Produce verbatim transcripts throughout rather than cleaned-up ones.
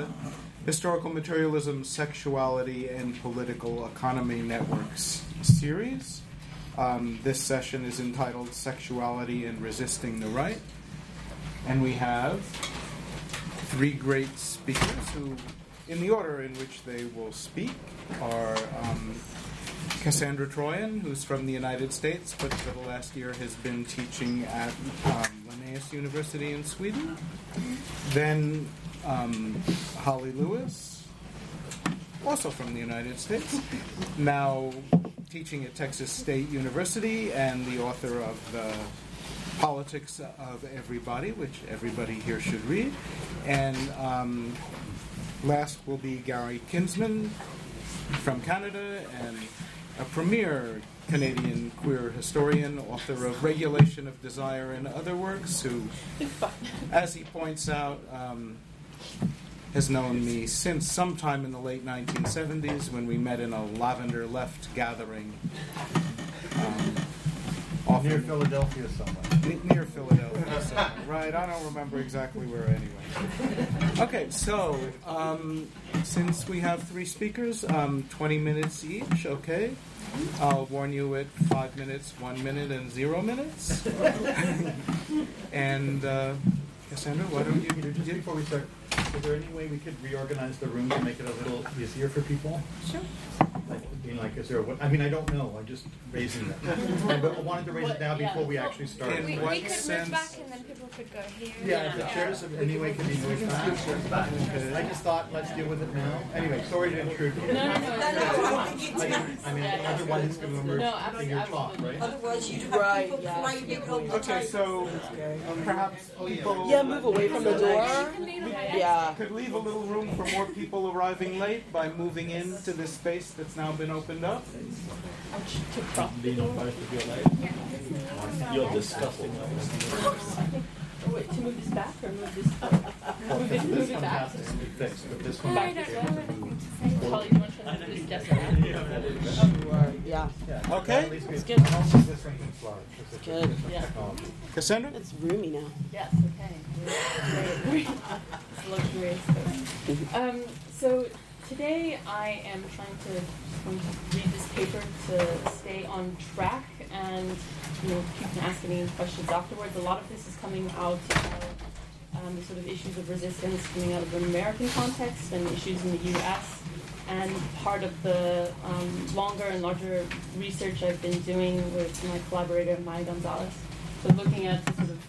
the Historical Materialism, Sexuality, and Political Economy Networks series. Um, this session is entitled Sexuality and Resisting the Right. And we have three great speakers who, in the order in which they will speak, are um, Cassandra Troyan, who's from the United States, but for the last year has been teaching at um, Linnaeus University in Sweden. Then um, Holly Lewis, also from the United States, now teaching at Texas State University and the author of the Politics of Everybody, which everybody here should read. And um, last will be Gary Kinsman from Canada and a premier Canadian queer historian, author of Regulation of Desire and Other Works, who, as he points out, um, has known me since sometime in the late nineteen seventies when we met in a Lavender Left gathering. Um, often near Philadelphia somewhere. N- near Philadelphia somewhere. Right, I don't remember exactly where anyway. Okay, so um, since we have three speakers, um, twenty minutes each, okay? I'll warn you at five minutes, one minute, and zero minutes. And uh, Cassandra, why don't you... Just before we start, is there any way we could reorganize the room to make it a little easier for people? Sure. Like, I mean, like, is there? What, I mean, I don't know. I'm just raising it. And, but I wanted to raise it now before we actually started. We, what we could sense- move back and then people could go here. Yeah, if the chairs of any way can be moved back. I just thought, let's deal with it now. Anyway, sorry to intrude. No, no, no. I, I mean, otherwise it's going to emerge No, in your talk, right? Otherwise, you'd have Right, people yeah. climbing all the Okay, time. so perhaps people... Yeah, move away from the door. Yeah. Could leave a little room for more people arriving late by moving into this space that's now been opened up. You're disgusting. Oh, wait, to move this back or move this move it, move This it one back? has to be fixed, but this one... I don't know anything to say. Holly, you want to try to move this desk back? Yeah. Yeah, Okay. at least we- It's good. I don't think this one can slide. It's a- Good. it's a Yeah. technology. Cassandra? It's roomy now. Yes, okay. It's luxurious. Um, so today I am trying to um, read this paper to stay on track and you know keep asking me questions afterwards. A lot of this is coming out of um, sort of issues of resistance coming out of an American context and issues in the U S and part of the um, longer and larger research I've been doing with my collaborator Maya Gonzalez. So looking at the sort of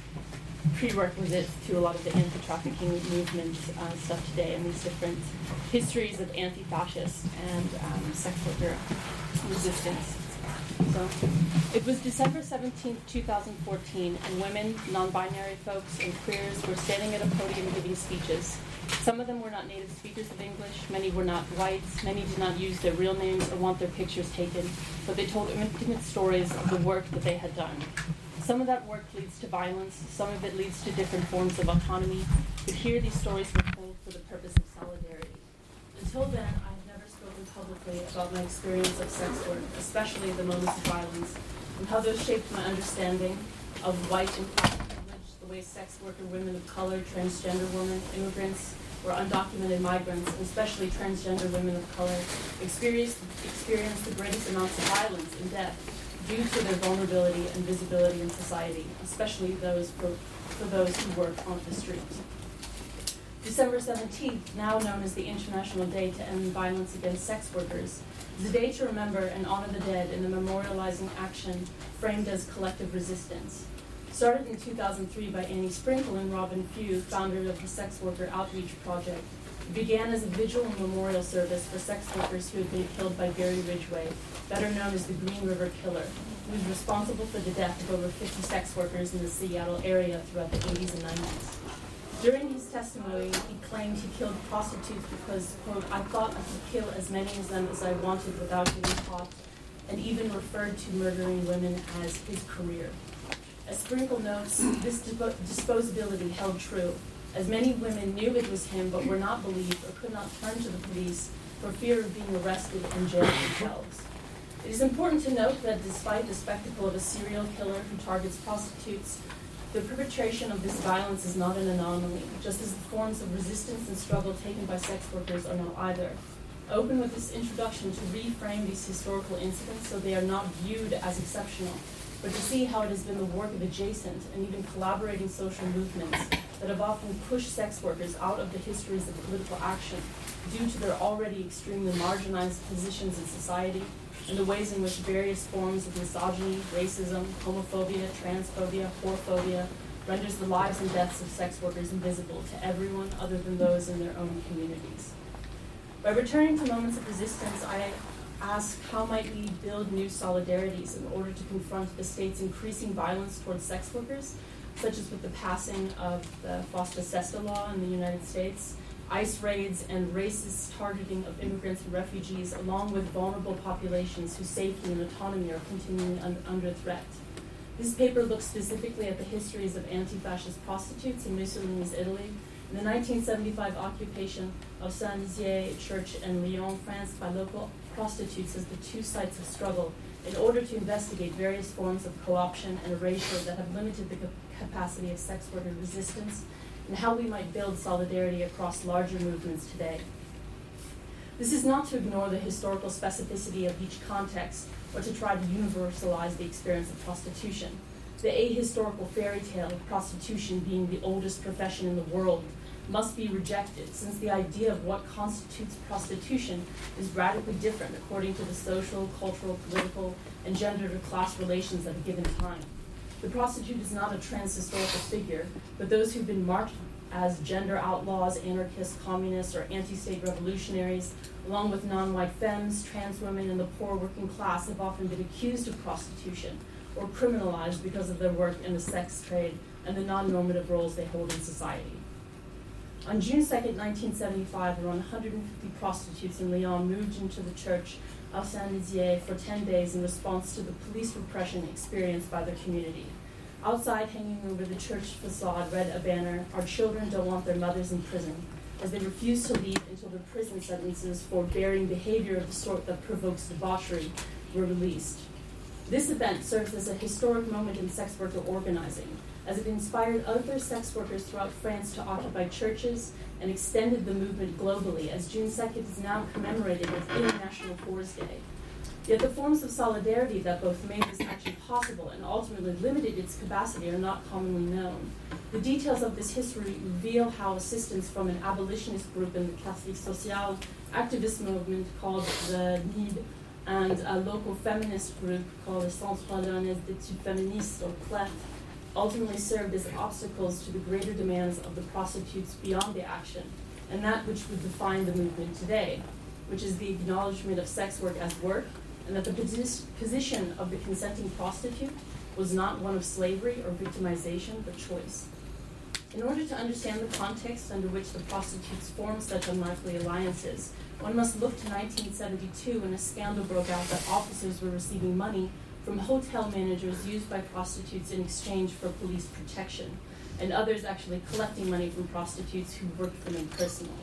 prerequisites to a lot of the anti-trafficking movement uh, stuff today and these different histories of anti-fascist and um, sex worker resistance. So it was December seventeenth, two thousand fourteen, and women, non-binary folks, and queers were standing at a podium giving speeches. Some of them were not native speakers of English, many were not whites, many did not use their real names or want their pictures taken, but they told intimate stories of the work that they had done. Some of that work leads to violence, some of it leads to different forms of autonomy, but here these stories were told for the purpose of solidarity. Until then, I had never spoken publicly about my experience of sex work, especially the moments of violence, and how those shaped my understanding of white and class privilege, the way sex worker women of color, transgender women, immigrants, or undocumented migrants, and especially transgender women of color, experience, experience the greatest amounts of violence and death due to their vulnerability and visibility in society, especially those for, for those who work on the streets. December seventeenth, now known as the International Day to End Violence Against Sex Workers, is a day to remember and honor the dead in a memorializing action framed as collective resistance. Started in two thousand three by Annie Sprinkle and Robin Few, founder of the Sex Worker Outreach Project, it began as a vigil and memorial service for sex workers who had been killed by Gary Ridgway, better known as the Green River Killer, who was responsible for the death of over fifty sex workers in the Seattle area throughout the eighties and nineties. During his testimony, he claimed he killed prostitutes because, quote, I thought I could kill as many of them as I wanted without getting caught, and even referred to murdering women as his career. As Sprinkle notes, this dispo- disposability held true, as many women knew it was him but were not believed or could not turn to the police for fear of being arrested and jailed themselves. It is important to note that despite the spectacle of a serial killer who targets prostitutes, The perpetration of this violence is not an anomaly, just as the forms of resistance and struggle taken by sex workers are not either. I open with this introduction to reframe these historical incidents so they are not viewed as exceptional, but to see how it has been the work of adjacent and even collaborating social movements that have often pushed sex workers out of the histories of political action due to their already extremely marginalized positions in society and the ways in which various forms of misogyny, racism, homophobia, transphobia, whorephobia renders the lives and deaths of sex workers invisible to everyone other than those in their own communities. By returning to moments of resistance, I ask how might we build new solidarities in order to confront the state's increasing violence towards sex workers, such as with the passing of the FOSTA-SESTA law in the United States, ICE raids, and racist targeting of immigrants and refugees, along with vulnerable populations whose safety and autonomy are continuing un- under threat. This paper looks specifically at the histories of anti-fascist prostitutes in Mussolini's Italy, and the nineteen seventy-five occupation of Saint-Nizier Church in Lyon, France, by local prostitutes as the two sites of struggle in order to investigate various forms of co-option and erasure that have limited the capacity of sex worker resistance, and how we might build solidarity across larger movements today. This is not to ignore the historical specificity of each context or to try to universalize the experience of prostitution. The ahistorical fairy tale of prostitution being the oldest profession in the world must be rejected, since the idea of what constitutes prostitution is radically different according to the social, cultural, political, and gendered or class relations at a given time. The prostitute is not a trans-historical figure, but those who've been marked as gender outlaws, anarchists, communists, or anti-state revolutionaries, along with non-white femmes, trans women, and the poor working class have often been accused of prostitution or criminalized because of their work in the sex trade and the non-normative roles they hold in society. On June second, nineteen seventy-five, around one hundred fifty prostitutes in Lyon moved into the church of Saint-Nizier for ten days in response to the police repression experienced by their community. Outside, hanging over the church facade, read a banner, "Our children don't want their mothers in prison," as they refused to leave until their prison sentences for bearing behavior of the sort that provokes debauchery were released. This event serves as a historic moment in sex worker organizing, as it inspired other sex workers throughout France to occupy churches and extended the movement globally, as June second is now commemorated as International Whores Day. Yet the forms of solidarity that both made this action possible and ultimately limited its capacity are not commonly known. The details of this history reveal how assistance from an abolitionist group in the Catholic Social activist movement called the N I D and a local feminist group called the Centre Lyonnais d'études féministes, or C L E F, ultimately served as obstacles to the greater demands of the prostitutes beyond the action, and that which would define the movement today, which is the acknowledgement of sex work as work, and that the posi- position of the consenting prostitute was not one of slavery or victimization, but choice. In order to understand the context under which the prostitutes formed such unlikely alliances, one must look to nineteen seventy-two when a scandal broke out that officers were receiving money from hotel managers used by prostitutes in exchange for police protection, and others actually collecting money from prostitutes who worked for them personally.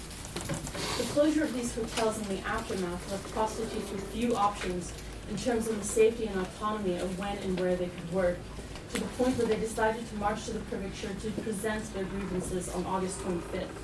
The closure of these hotels in the aftermath left prostitutes with few options in terms of the safety and autonomy of when and where they could work, to the point where they decided to march to the prefecture to present their grievances on August twenty-fifth.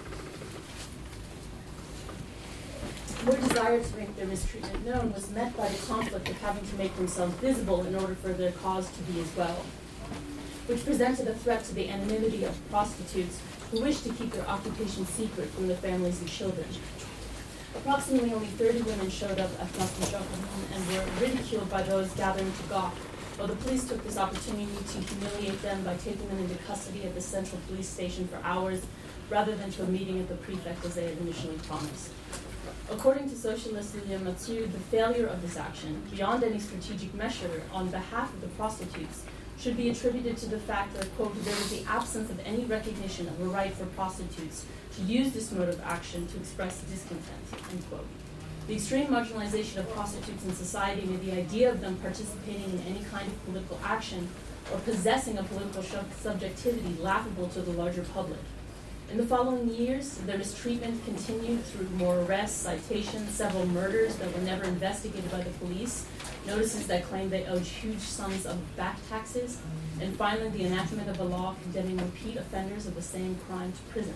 Their desire to make their mistreatment known was met by the conflict of having to make themselves visible in order for their cause to be as well, which presented a threat to the anonymity of prostitutes who wished to keep their occupation secret from their families and children. Approximately only thirty women showed up at Place de Jacqueline and were ridiculed by those gathering to gawk, while the police took this opportunity to humiliate them by taking them into custody at the central police station for hours, rather than to a meeting at the prefect as they had initially promised. According to socialist Lilian Mathieu, the failure of this action, beyond any strategic measure on behalf of the prostitutes, should be attributed to the fact that, quote, there was the absence of any recognition of a right for prostitutes to use this mode of action to express discontent, end quote. The extreme marginalization of prostitutes in society made the idea of them participating in any kind of political action or possessing a political subjectivity laughable to the larger public. In the following years, their mistreatment continued through more arrests, citations, several murders that were never investigated by the police, notices that claimed they owed huge sums of back taxes, and finally the enactment of a law condemning repeat offenders of the same crime to prison.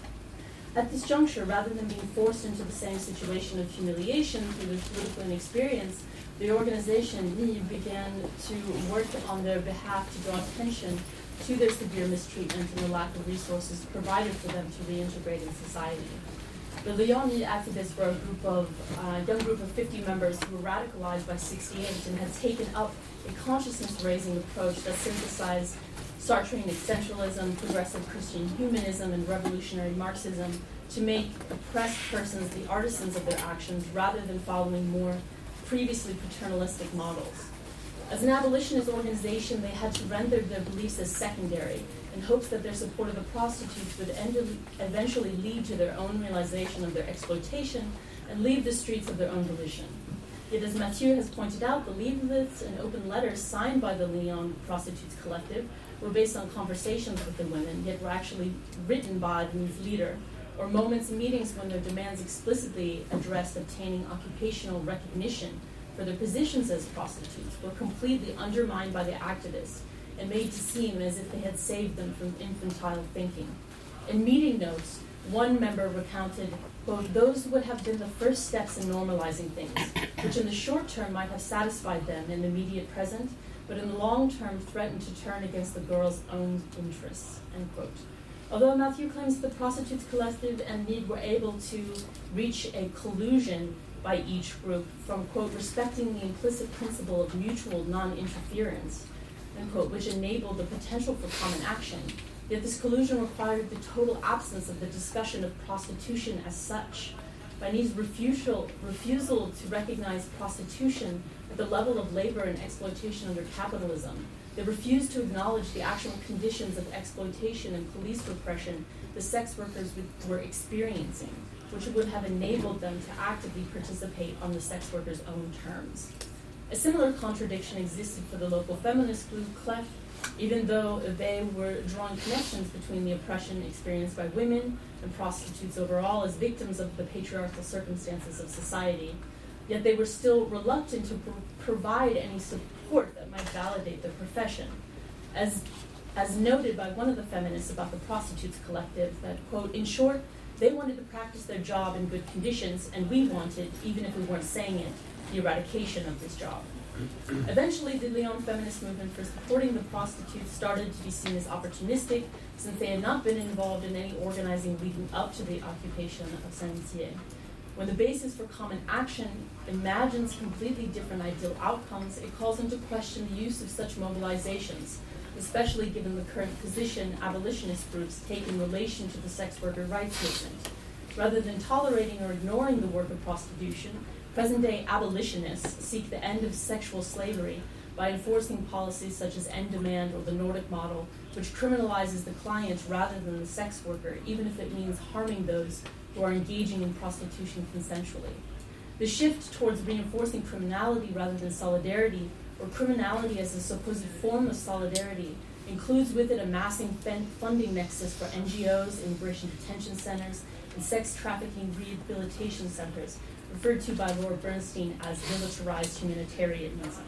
At this juncture, rather than being forced into the same situation of humiliation through their political inexperience, the organization N I B began to work on their behalf to draw attention to their severe mistreatment and the lack of resources provided for them to reintegrate in society. The Lyon N I activists were a group of uh, young group of fifty members who were radicalized by sixty-eight and had taken up a consciousness-raising approach that synthesized Sartrean existentialism, progressive Christian humanism, and revolutionary Marxism to make oppressed persons the artisans of their actions rather than following more previously paternalistic models. As an abolitionist organization, they had to render their beliefs as secondary in hopes that their support of the prostitutes would end, eventually lead to their own realization of their exploitation and leave the streets of their own volition. Yet, as Mathieu has pointed out, the leaflets and open letters signed by the Lyon Prostitutes Collective were based on conversations with the women, yet were actually written by the N I V's leader, or moments in meetings when their demands explicitly addressed obtaining occupational recognition for their positions as prostitutes were completely undermined by the activists and made to seem as if they had saved them from infantile thinking. In meeting notes, one member recounted, quote, "Those would have been the first steps in normalizing things, which in the short term might have satisfied them in the immediate present, but in the long term threatened to turn against the girls' own interests," end quote. Although Mathieu claims the Prostitutes Collective and N I B were able to reach a collusion by each group from, quote, respecting the implicit principle of mutual non-interference, end quote, which enabled the potential for common action, yet this collusion required the total absence of the discussion of prostitution as such. By N I B's refusal, refusal to recognize prostitution at the level of labor and exploitation under capitalism, they refused to acknowledge the actual conditions of exploitation and police repression the sex workers were experiencing, which would have enabled them to actively participate on the sex workers' own terms. A similar contradiction existed for the local feminist group Clef, even though they were drawing connections between the oppression experienced by women and prostitutes overall as victims of the patriarchal circumstances of society, yet they were still reluctant to pro- provide any support that might validate their profession. As, as noted by one of the feminists about the Prostitutes Collective, that, quote, "In short, they wanted to practice their job in good conditions, and we wanted, even if we weren't saying it, the eradication of this job." Eventually, the Lyon feminist movement for supporting the prostitutes started to be seen as opportunistic, since they had not been involved in any organizing leading up to the occupation of Saint-Dizier. When the basis for common action imagines completely different ideal outcomes, it calls into question the use of such mobilizations, especially given the current position abolitionist groups take in relation to the sex worker rights movement. Rather than tolerating or ignoring the work of prostitution, present-day abolitionists seek the end of sexual slavery by enforcing policies such as end demand or the Nordic model, which criminalizes the client rather than the sex worker, even if it means harming those who are engaging in prostitution consensually. The shift towards reinforcing criminality rather than solidarity, or criminality as a supposed form of solidarity, includes with it a massing funding nexus for N G Os, immigration detention centers, and sex trafficking rehabilitation centers, referred to by Laura Bernstein as militarized humanitarianism.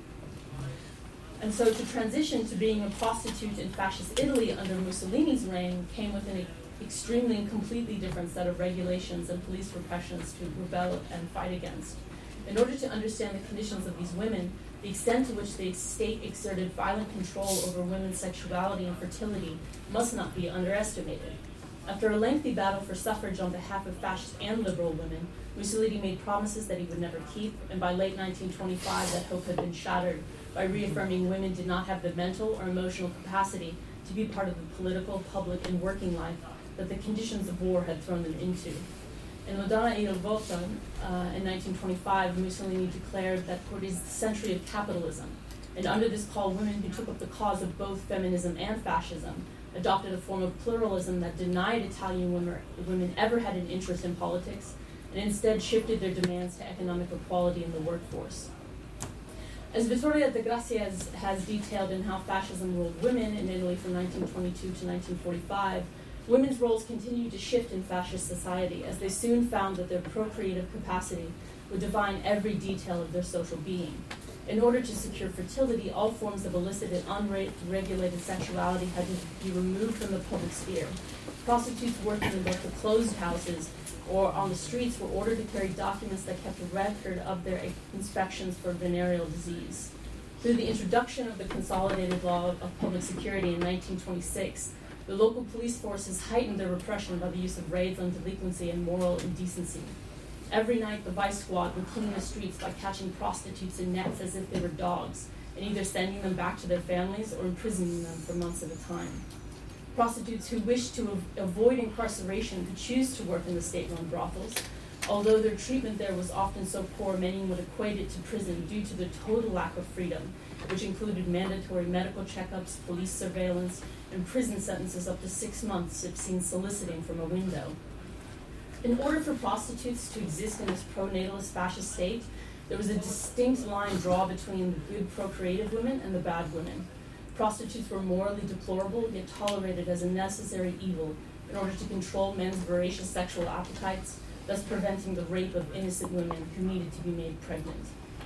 And so to transition to being a prostitute in fascist Italy under Mussolini's reign came with an extremely and completely different set of regulations and police repressions to rebel and fight against. In order to understand the conditions of these women, the extent to which the state exerted violent control over women's sexuality and fertility must not be underestimated. After a lengthy battle for suffrage on behalf of fascist and liberal women, Mussolini made promises that he would never keep, and by late nineteen twenty-five that hope had been shattered by reaffirming women did not have the mental or emotional capacity to be part of the political, public, and working life that the conditions of war had thrown them into. In La Donna e il Voto, uh, in nineteen twenty-five, Mussolini declared that it is the century of capitalism, and under this call, women who took up the cause of both feminism and fascism adopted a form of pluralism that denied Italian women, women ever had an interest in politics, and instead shifted their demands to economic equality in the workforce. As Vittoria de Gracias has detailed in How Fascism Ruled Women in Italy from nineteen twenty-two to nineteen forty-five, Women's roles continued to shift in fascist society as they soon found that their procreative capacity would define every detail of their social being. In order to secure fertility, all forms of illicit and unregulated sexuality had to be removed from the public sphere. Prostitutes working in both the closed houses or on the streets were ordered to carry documents that kept a record of their inspections for venereal disease. Through the introduction of the Consolidated Law of Public Security in nineteen twenty-six, the local police forces heightened their repression by the use of raids on delinquency and moral indecency. Every night, the Vice Squad would clean the streets by catching prostitutes in nets as if they were dogs, and either sending them back to their families or imprisoning them for months at a time. Prostitutes who wished to av- avoid incarceration could choose to work in the state-run brothels. Although their treatment there was often so poor, many would equate it to prison due to the total lack of freedom, which included mandatory medical checkups, police surveillance, and prison sentences up to six months if seen soliciting from a window. In order for prostitutes to exist in this pro-natalist fascist state, there was a distinct line drawn between the good procreative women and the bad women. Prostitutes were morally deplorable, yet tolerated as a necessary evil in order to control men's voracious sexual appetites, thus preventing the rape of innocent women who needed to be made pregnant.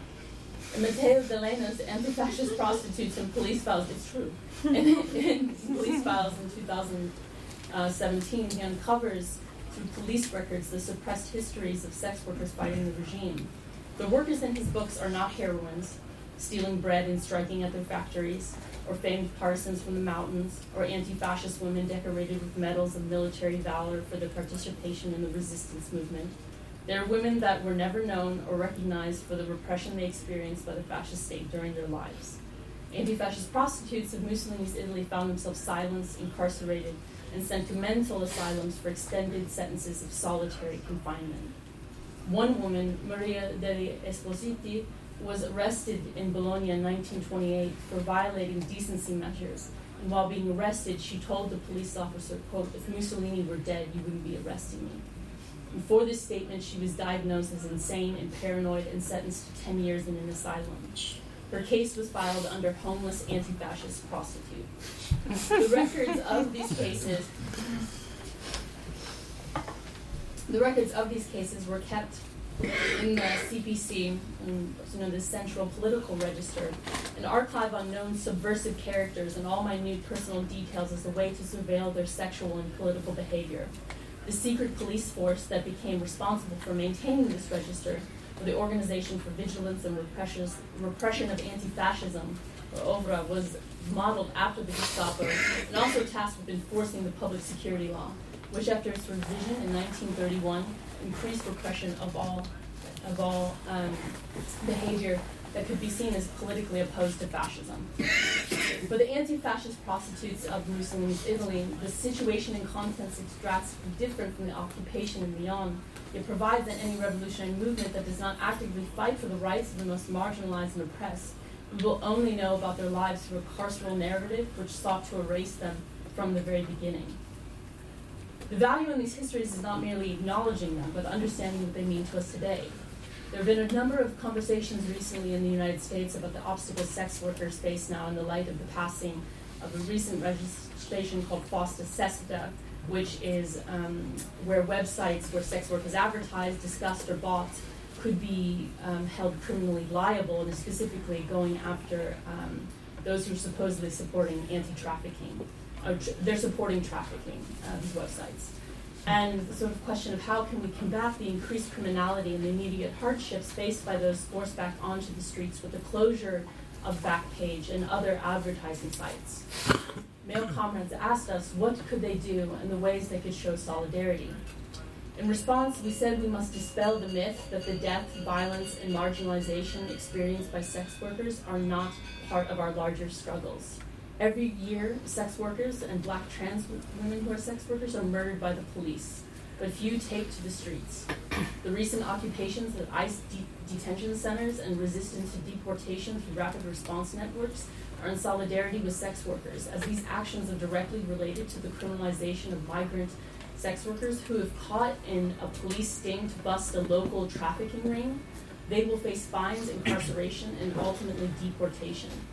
In Matteo Delena's Anti-Fascist Prostitutes in Police Files, it's true, in, in Police Files in two thousand seventeen, he uncovers through police records the suppressed histories of sex workers fighting the regime. The workers in his books are not heroines, stealing bread and striking at their factories, or famed partisans from the mountains, or anti-fascist women decorated with medals of military valor for their participation in the resistance movement. They are women that were never known or recognized for the repression they experienced by the fascist state during their lives. Anti-fascist prostitutes of Mussolini's Italy found themselves silenced, incarcerated, and sent to mental asylums for extended sentences of solitary confinement. One woman, Maria degli Espositi, was arrested in Bologna in nineteen twenty-eight for violating decency measures. And while being arrested, she told the police officer, quote, "If Mussolini were dead, you wouldn't be arresting me." And for this statement, she was diagnosed as insane and paranoid and sentenced to ten years in an asylum. Her case was filed under homeless anti-fascist prostitute. The records of these cases, the records of these cases were kept in the C P C, you know, the Central Political Register, an archive on known subversive characters and all minute personal details as a way to surveil their sexual and political behavior. The secret police force that became responsible for maintaining this register, or the Organization for Vigilance and Repression of Anti-Fascism, or OVRA, was modeled after the Gestapo and also tasked with enforcing the public security law, which after its revision in nineteen thirty-one increased repression of all of all um, behavior that could be seen as politically opposed to fascism. For the anti-fascist prostitutes of Mussolini's Italy, the situation and contents is drastically different from the occupation and beyond. It provides that any revolutionary movement that does not actively fight for the rights of the most marginalized and oppressed, we will only know about their lives through a carceral narrative which sought to erase them from the very beginning. The value in these histories is not merely acknowledging them, but understanding what they mean to us today. There have been a number of conversations recently in the United States about the obstacles sex workers face now in the light of the passing of a recent legislation called FOSTA SESTA, which is um, where websites where sex work is advertised, discussed, or bought could be um, held criminally liable, and is specifically going after um, those who are supposedly supporting anti-trafficking. Or tr- they're supporting trafficking, uh, these websites. And the sort of question of how can we combat the increased criminality and the immediate hardships faced by those forced back onto the streets with the closure of Backpage and other advertising sites. Male comrades asked us what could they do and the ways they could show solidarity. In response, we said we must dispel the myth that the death, violence, and marginalization experienced by sex workers are not part of our larger struggles. Every year, sex workers and black trans women who are sex workers are murdered by the police, but few take to the streets. The recent occupations at ICE de- detention centers and resistance to deportation through rapid response networks are in solidarity with sex workers, as these actions are directly related to the criminalization of migrant sex workers who, if caught in a police sting to bust a local trafficking ring, they will face fines, incarceration, and ultimately deportation.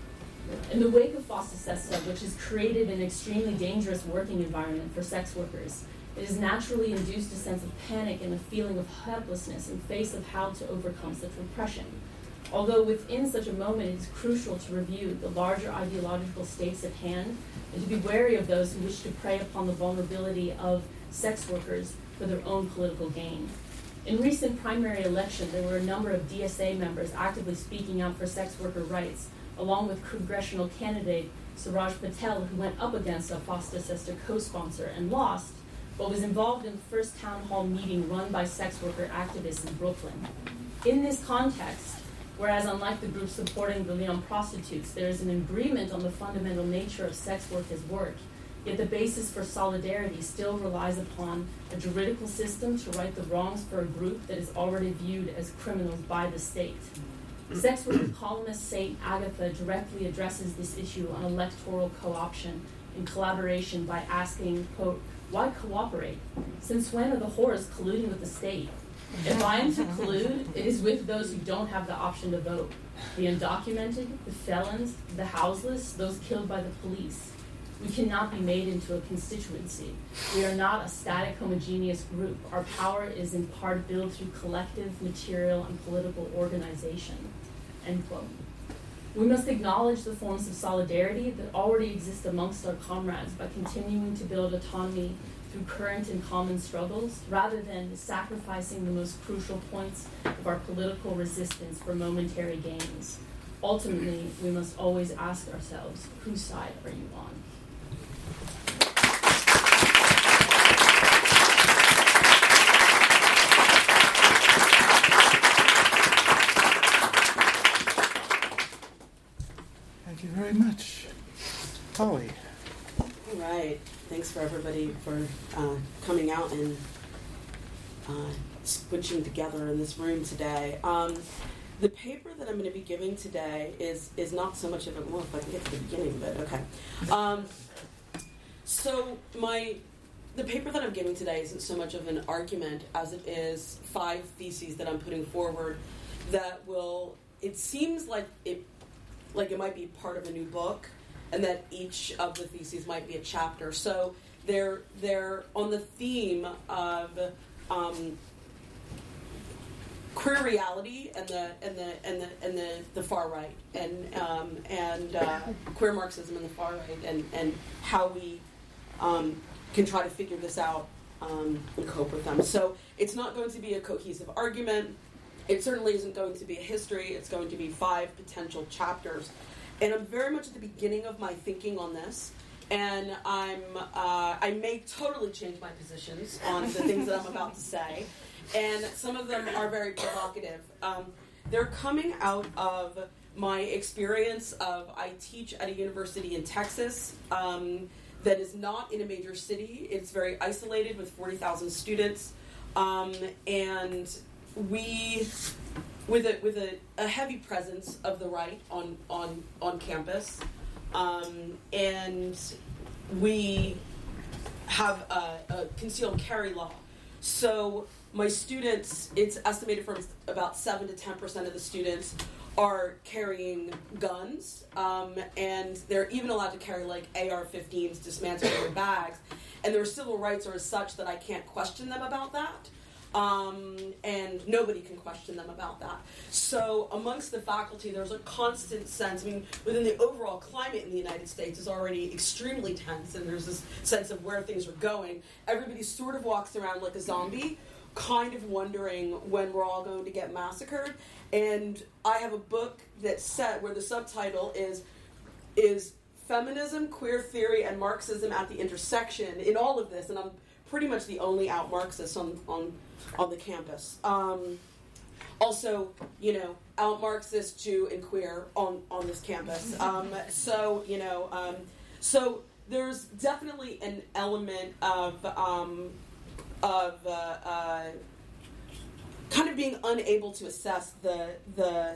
In the wake of FOSTA SESTA, which has created an extremely dangerous working environment for sex workers, it has naturally induced a sense of panic and a feeling of helplessness in face of how to overcome such repression. Although within such a moment it is crucial to review the larger ideological stakes at hand and to be wary of those who wish to prey upon the vulnerability of sex workers for their own political gain. In recent primary election, there were a number of D S A members actively speaking out for sex worker rights, along with congressional candidate Suraj Patel, who went up against a FOSTA SESTA co-sponsor and lost, but was involved in the first town hall meeting run by sex worker activists in Brooklyn. In this context, whereas unlike the group supporting the Leon prostitutes, there is an agreement on the fundamental nature of sex workers' work, yet the basis for solidarity still relies upon a juridical system to right the wrongs for a group that is already viewed as criminals by the state. Sex worker columnist Saint Agatha directly addresses this issue on electoral co-option in collaboration by asking, quote, why cooperate? Since when are the whores colluding with the state? If I am to collude, it is with those who don't have the option to vote. The undocumented, the felons, the houseless, those killed by the police. We cannot be made into a constituency. We are not a static, homogeneous group. Our power is in part built through collective, material, and political organization. End quote. We must acknowledge the forms of solidarity that already exist amongst our comrades by continuing to build autonomy through current and common struggles, rather than sacrificing the most crucial points of our political resistance for momentary gains. Ultimately, we must always ask ourselves, whose side are you on? Thank you very much. Holly. All right. Thanks for everybody for uh, coming out and uh, squishing together in this room today. Um, the paper that I'm going to be giving today is is not so much of a, well, if I can get to the beginning, but okay. Um, so my the paper that I'm giving today isn't so much of an argument as it is five theses that I'm putting forward that will, it seems like it like it might be part of a new book, and that each of the theses might be a chapter. So they're they're on the theme of um, queer reality and the and the and the and the, the far right, and um, and uh, queer Marxism and the far right, and and how we um, can try to figure this out um, and cope with them. So it's not going to be a cohesive argument. It certainly isn't going to be a history. It's going to be five potential chapters. And I'm very much at the beginning of my thinking on this. And I'm uh, I may totally change my positions on the things that I'm about to say. And some of them are very provocative. Um, they're coming out of my experience of, I teach at a university in Texas um, that is not in a major city. It's very isolated with forty thousand students. Um, and we, with a with a, a heavy presence of the right on on on campus, um, and we have a, a concealed carry law. So my students, it's estimated from about seven to ten percent of the students are carrying guns, um, and they're even allowed to carry like A R fifteens dismantled in their bags, and their civil rights are as such that I can't question them about that. Um, and nobody can question them about that. So amongst the faculty, there's a constant sense, I mean, within the overall climate in the United States is already extremely tense, and there's this sense of where things are going. Everybody sort of walks around like a zombie, kind of wondering when we're all going to get massacred. And I have a book that's set where the subtitle is, is Feminism, Queer Theory, and Marxism at the Intersection in all of this, and I'm pretty much the only out Marxist on, on on the campus. Um, also, you know, out Marxist, Jew, and queer on, on this campus. Um, so, you know, um, so there's definitely an element of um, of uh, uh, kind of being unable to assess the the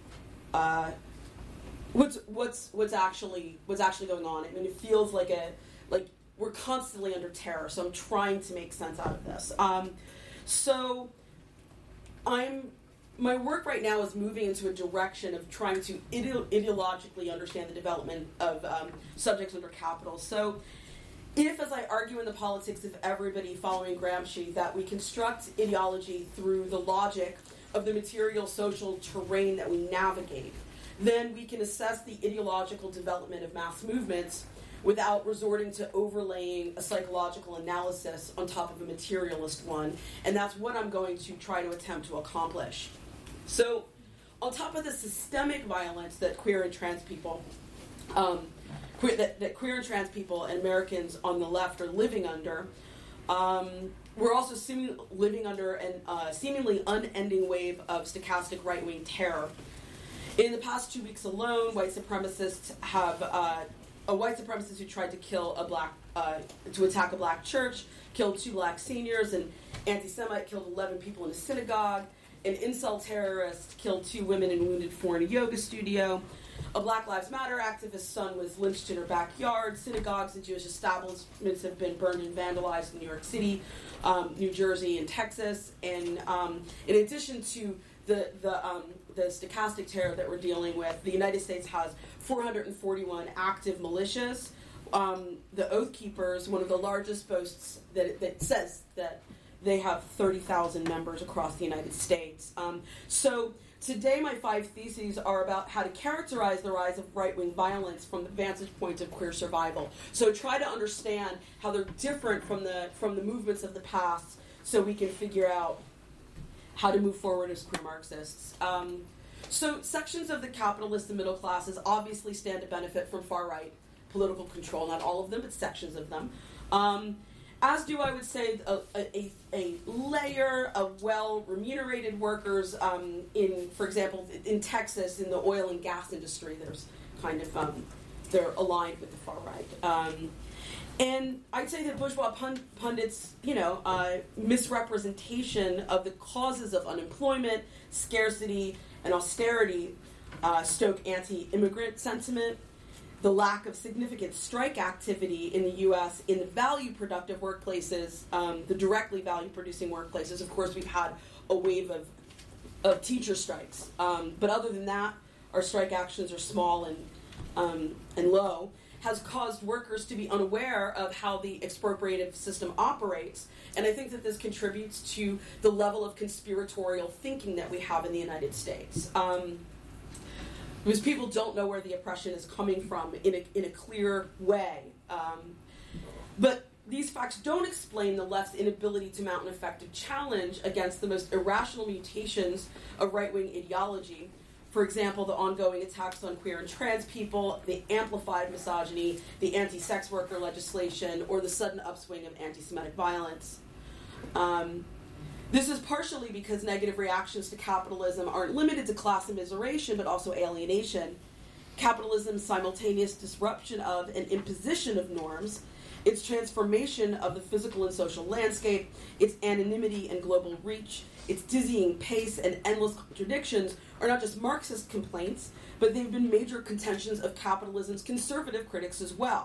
uh, what's what's what's actually what's actually going on. I mean, it feels like a like we're constantly under terror. So I'm trying to make sense out of this. Um, So I'm my work right now is moving into a direction of trying to ide- ideologically understand the development of um, subjects under capital. So if, as I argue in The Politics of Everybody following Gramsci, that we construct ideology through the logic of the material social terrain that we navigate, then we can assess the ideological development of mass movements without resorting to overlaying a psychological analysis on top of a materialist one. And that's what I'm going to try to attempt to accomplish. So, on top of the systemic violence that queer and trans people, um, queer, that, that queer and trans people and Americans on the left are living under, um, we're also seeming, living under a uh, seemingly unending wave of stochastic right-wing terror. In the past two weeks alone, white supremacists have uh, a white supremacist who tried to kill a black, uh, to attack a black church, killed two black seniors, an anti-Semite killed eleven people in a synagogue. An incel terrorist killed two women and wounded four in a yoga studio. A Black Lives Matter activist's son was lynched in her backyard. Synagogues and Jewish establishments have been burned and vandalized in New York City, um, New Jersey, and Texas. And um, in addition to the the, um, the stochastic terror that we're dealing with, the United States has four hundred forty-one active militias. Um, the Oath Keepers, one of the largest boasts that that says that they have thirty thousand members across the United States. Um, so today my five theses are about how to characterize the rise of right-wing violence from the vantage point of queer survival. So try to understand how they're different from the from the movements of the past so we can figure out how to move forward as queer Marxists. Um, so sections of the capitalist and middle classes obviously stand to benefit from far-right political control. Not all of them, but sections of them. Um, As do, I would say, a, a, a layer of well-remunerated workers um, in, for example, in Texas, in the oil and gas industry. There's kind of, um, they're aligned with the far right. Um, and I'd say that bourgeois pund- pundits, you know, uh, misrepresentation of the causes of unemployment, scarcity, and austerity uh, stoke anti-immigrant sentiment. The lack of significant strike activity in the U S in the value-productive workplaces, um, the directly value-producing workplaces. Of course, we've had a wave of, of teacher strikes. Um, but other than that, our strike actions are small and, um, and low, has caused workers to be unaware of how the expropriative system operates. And I think that this contributes to the level of conspiratorial thinking that we have in the United States. Um, Because people don't know where the oppression is coming from in a, in a clear way. Um, but these facts don't explain the left's inability to mount an effective challenge against the most irrational mutations of right-wing ideology. For example, the ongoing attacks on queer and trans people, the amplified misogyny, the anti-sex worker legislation, or the sudden upswing of anti-Semitic violence. Um, This is partially because negative reactions to capitalism aren't limited to class immiseration, but also alienation. Capitalism's simultaneous disruption of and imposition of norms, its transformation of the physical and social landscape, its anonymity and global reach, its dizzying pace and endless contradictions are not just Marxist complaints, but they've been major contentions of capitalism's conservative critics as well.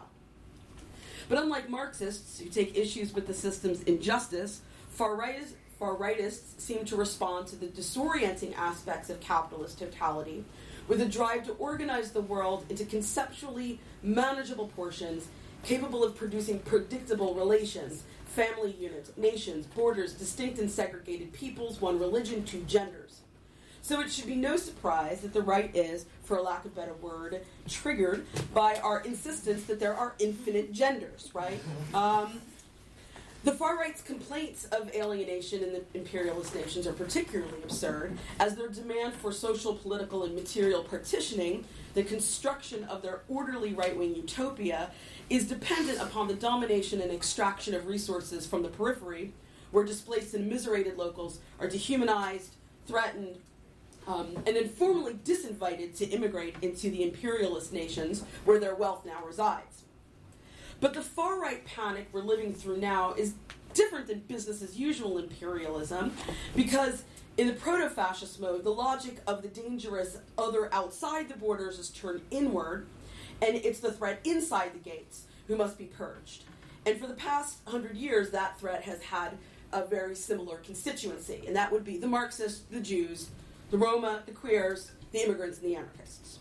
But unlike Marxists, who take issues with the system's injustice, far-right Far-rightists seem to respond to the disorienting aspects of capitalist totality with a drive to organize the world into conceptually manageable portions capable of producing predictable relations, family units, nations, borders, distinct and segregated peoples, one religion, two genders. So it should be no surprise that the right is, for a lack of a better word, triggered by our insistence that there are infinite genders, right? Um, The far-right's complaints of alienation in the imperialist nations are particularly absurd, as their demand for social, political, and material partitioning, the construction of their orderly right-wing utopia, is dependent upon the domination and extraction of resources from the periphery, where displaced and immiserated locals are dehumanized, threatened, um, and then formally disinvited to immigrate into the imperialist nations where their wealth now resides. But the far-right panic we're living through now is different than business-as-usual imperialism, because in the proto-fascist mode, the logic of the dangerous other outside the borders is turned inward, and it's the threat inside the gates who must be purged. And for the past hundred years, that threat has had a very similar constituency, and that would be the Marxists, the Jews, the Roma, the queers, the immigrants, and the anarchists.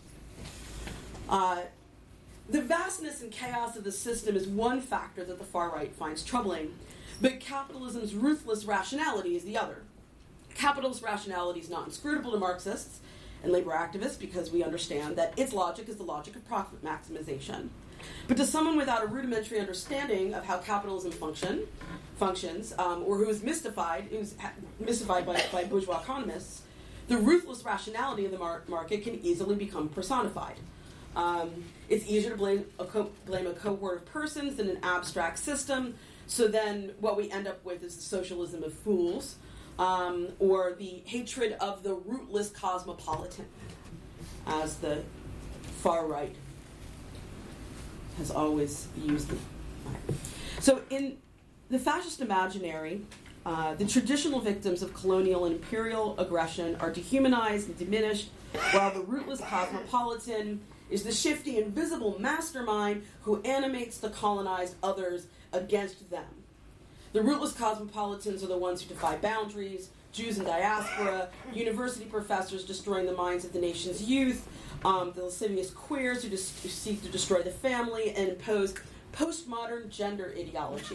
Uh, the vastness and chaos of the system is one factor that the far right finds troubling, but capitalism's ruthless rationality is the other. Capitalist rationality is not inscrutable to Marxists and labor activists because we understand that its logic is the logic of profit maximization. But to someone without a rudimentary understanding of how capitalism function, functions, um, or who is mystified, who's ha- mystified by, by bourgeois economists, the ruthless rationality of the mar- market can easily become personified. Um, it's easier to blame a, co- blame a cohort of persons than an abstract system, so then what we end up with is the socialism of fools, um, or the hatred of the rootless cosmopolitan, as the far right has always used it. So in the fascist imaginary, uh, the traditional victims of colonial and imperial aggression are dehumanized and diminished, while the rootless cosmopolitan is the shifty, invisible mastermind who animates the colonized others against them. The rootless cosmopolitans are the ones who defy boundaries, Jews in diaspora, university professors destroying the minds of the nation's youth, um, the lascivious queers who, dis- who seek to destroy the family and impose postmodern gender ideology.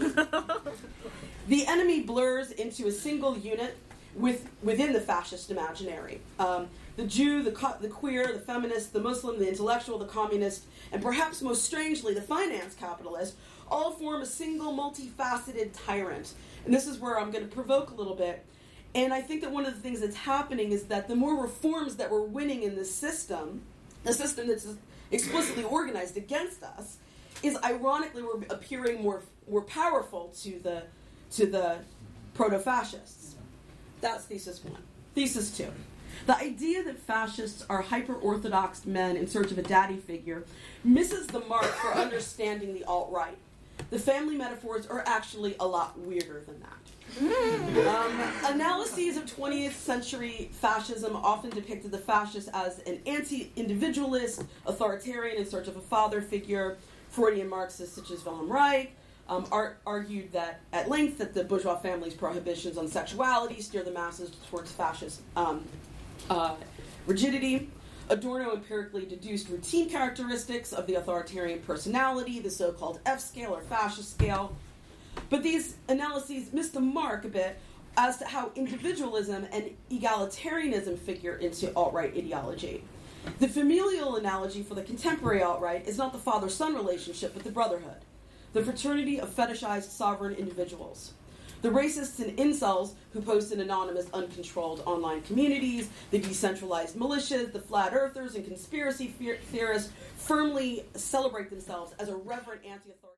The enemy blurs into a single unit with, within the fascist imaginary. Um, the Jew, the, co- the queer, the feminist, the Muslim, the intellectual, the communist, and perhaps most strangely, the finance capitalist, all form a single multifaceted tyrant. And this is where I'm going to provoke a little bit. And I think that one of the things that's happening is that the more reforms that we're winning in this system, the system that's explicitly organized against us, is ironically we're appearing more more powerful to the to the proto-fascists. That's thesis one. Thesis two. The idea that fascists are hyper-orthodox men in search of a daddy figure misses the mark for understanding the alt-right. The family metaphors are actually a lot weirder than that. Um, analyses of twentieth century fascism often depicted the fascists as an anti-individualist, authoritarian in search of a father figure. Freudian Marxists such as Wilhelm Reich um, ar- argued that at length that the bourgeois family's prohibitions on sexuality steer the masses towards fascist um, uh, rigidity. Adorno empirically deduced routine characteristics of the authoritarian personality, the so-called F scale or fascist scale. But these analyses miss the mark a bit as to how individualism and egalitarianism figure into alt-right ideology. The familial analogy for the contemporary alt-right is not the father-son relationship, but the brotherhood, the fraternity of fetishized sovereign individuals. The racists and incels who post in anonymous, uncontrolled online communities, the decentralized militias, the flat earthers, and conspiracy theorists firmly celebrate themselves as a reverent anti-authoritarian